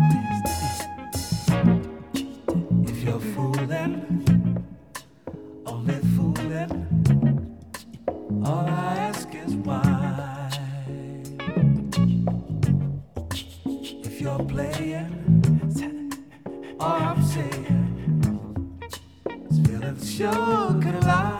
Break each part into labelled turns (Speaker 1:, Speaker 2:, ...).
Speaker 1: If you're fooling, only fooling, all I ask is why. If you're playing, all I'm saying is feeling sure could lie.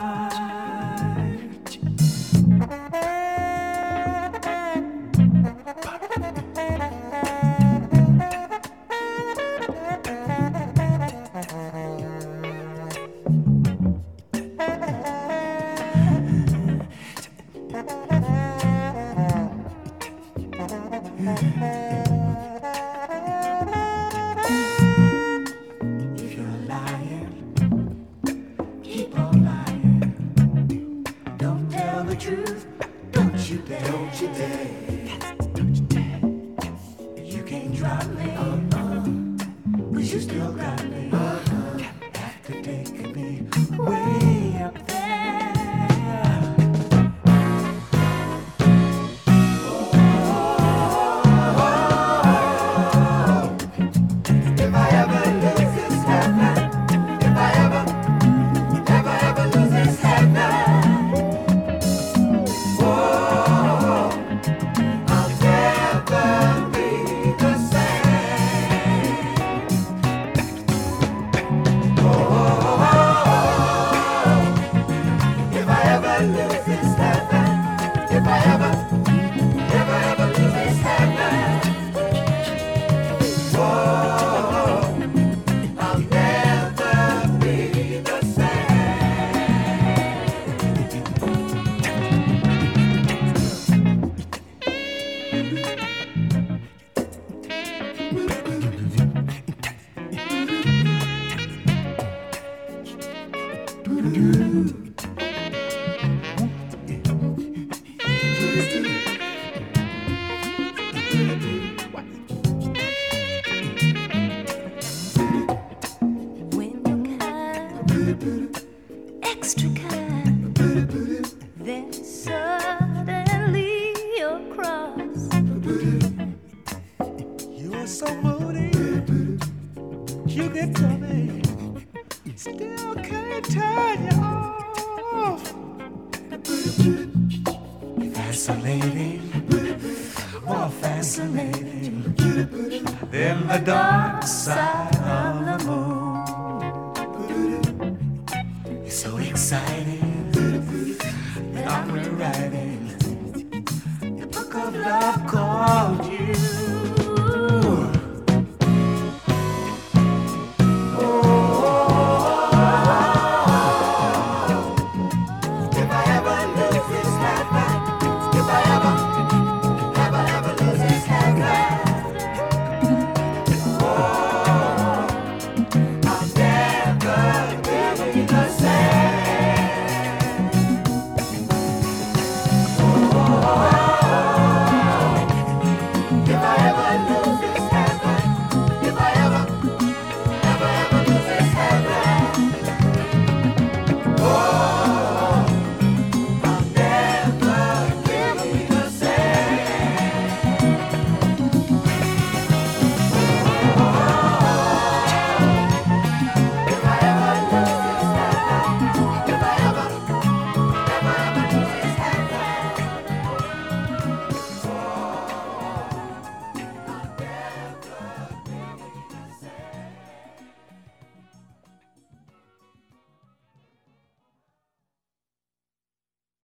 Speaker 1: If you're lying, keep on lying. Don't tell the truth, don't you dare, don't you dare. You can't drive me, 'cause you still got me. Have to take me way up there. If I ever lose this heaven, if I ever lose this heaven, whoa, I'll never be the same. Oh, if I ever lose this heaven, if I ever lose this heaven, whoa, I'll never be the
Speaker 2: When you're kind, extra kind, then suddenly you're cross.
Speaker 1: You are so moody, you get to me, still can't turn you off. Fascinating, more fascinating than the dark side of the moon. It's so exciting that I'm rewriting the book of love called you.